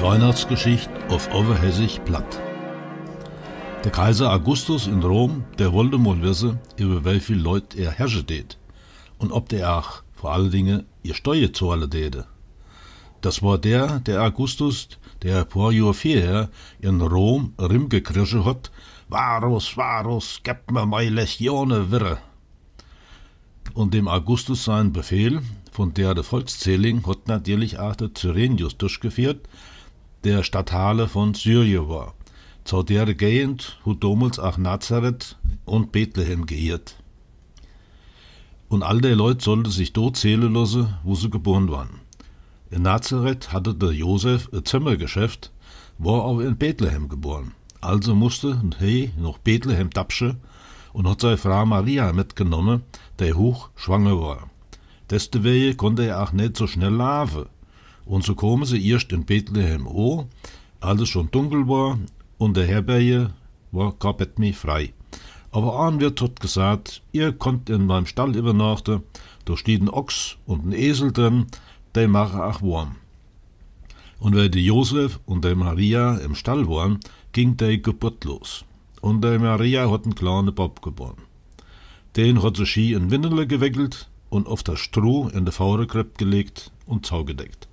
Weihnachtsgeschichte auf Overhessig platt. Der Kaiser Augustus in Rom, der wollte mal wissen, über wie viel Leute er herrschen tät und ob der auch vor allen Dingen ihr Steuer zahlen täte. Das war der Augustus, der ein paar Jahre vorher in Rom rumgekriegt hat, Varus, gebt mir meine Legionen wirre. Und dem Augustus sein Befehl, von der Volkszählung, hat natürlich auch der Cyrenius durchgeführt, der Statthalter von Syrien war. Zu der Gegend hat damals auch Nazareth und Bethlehem geirrt. Und all die Leute sollten sich dort zählen lassen, wo sie geboren waren. In Nazareth hatte der Josef ein Zimmergeschäft, war aber in Bethlehem geboren. Also musste er nach Bethlehem tapschen und hat seine Frau Maria mitgenommen, die hoch schwanger war. Deswegen konnte er auch nicht so schnell laufen. Und so kommen sie erst in Bethlehem an, als es schon dunkel war und der Herberge war kein Bett mehr frei. Aber ein Wirt hat gesagt, ihr konnt in meinem Stall übernachten, da steht ein Ochs und ein Esel drin, die machen auch warm. Und weil der Josef und der Maria im Stall waren, ging die Geburt los. Und der Maria hat einen kleinen Bub geboren. Den hat sie Ski in Windele gewickelt und auf das Stroh in der Fauerkrippe gelegt und zaugedeckt.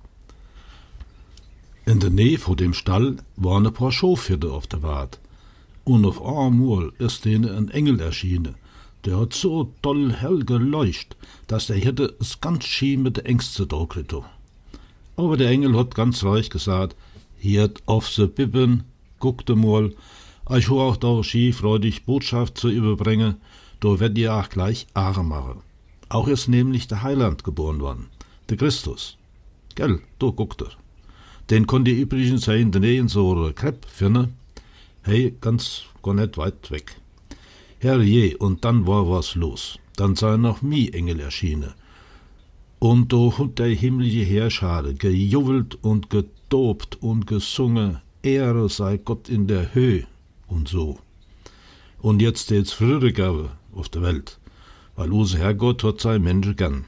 In der Nähe von dem Stall waren ein paar Schafhirten auf der Wart. Und auf einmal ist denen ein Engel erschienen. Der hat so toll hell geleuchtet, dass der Hirte es ganz schön mit der Ängste da kriegt. Aber der Engel hat ganz reich gesagt, Hirt auf se Bippen, guckte mal, ich hu auch da schön freudig Botschaft zu überbringen, da werd ihr auch gleich Aare machen. Auch ist nämlich der Heiland geboren worden, der Christus. Gell, da guckt er. Den konnt ihr übrigens in der Nähe so eine Krepp finden. Hey, gar nicht weit weg. Herrje, und dann war was los. Dann sei noch mi Engel erschienen. Und da hat der himmlische Herrscher gejubelt und getobt und gesungen, Ehre sei Gott in der Höhe und so. Und jetzt steht's Friede geben auf der Welt, weil unser Herrgott hat sei Menschen gern.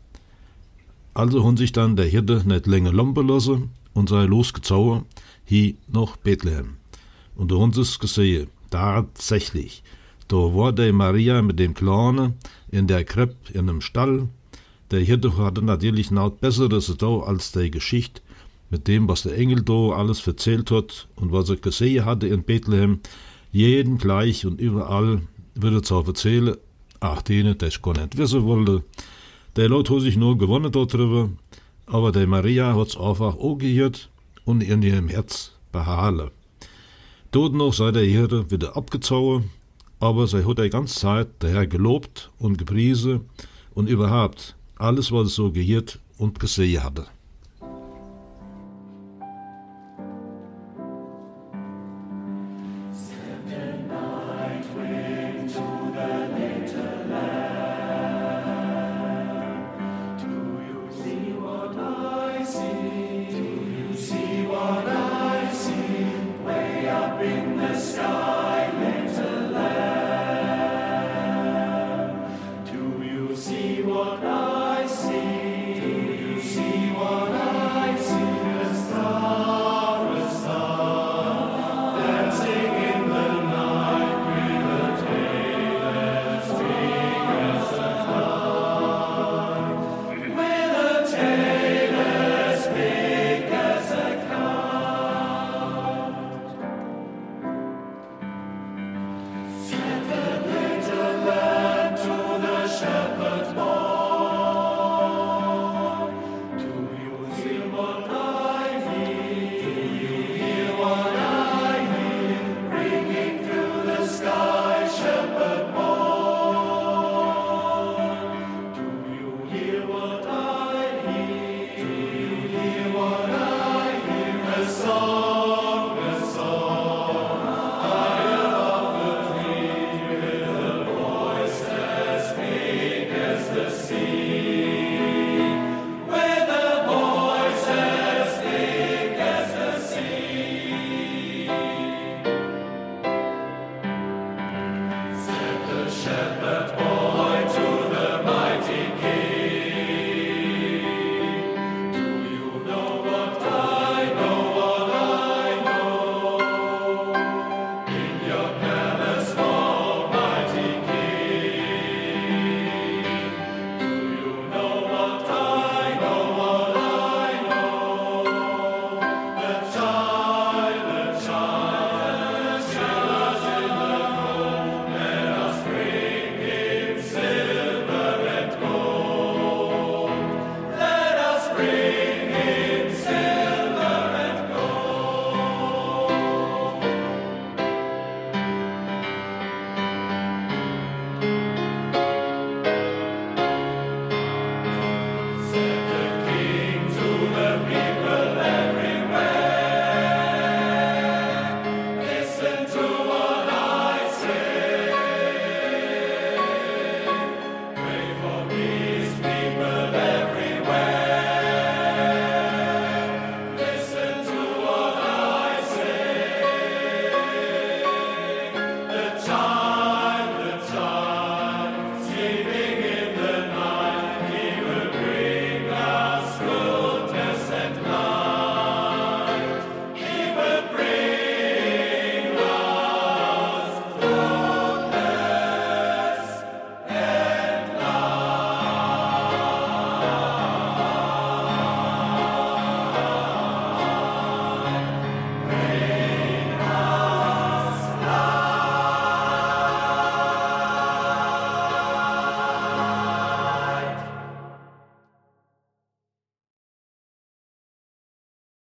Also haben sich dann der Hirte nicht länger lumpen lassen und sei losgezogen, hier nach Bethlehem. Und da haben sie es gesehen, tatsächlich. Da war die Maria mit dem Kleinen in der Krippe in einem Stall. Der Hirte hatte natürlich naut Besseres da als die Geschichte mit dem, was der Engel da alles erzählt hat und was er gesehen hatte in Bethlehem. Jeden gleich und überall würde er zu erzählen, ach denen, der ich gar nicht wissen wollte. Der Leute hat sich nur gewonnen darüber, aber die Maria hat's einfach auch gehört und in ihrem Herz behalten. Dort noch sei der Hirte wieder abgezogen, aber sie hat die ganze Zeit der Herr gelobt und gepriesen und überhaupt alles, was es so gehört und gesehen hatte. In the sky.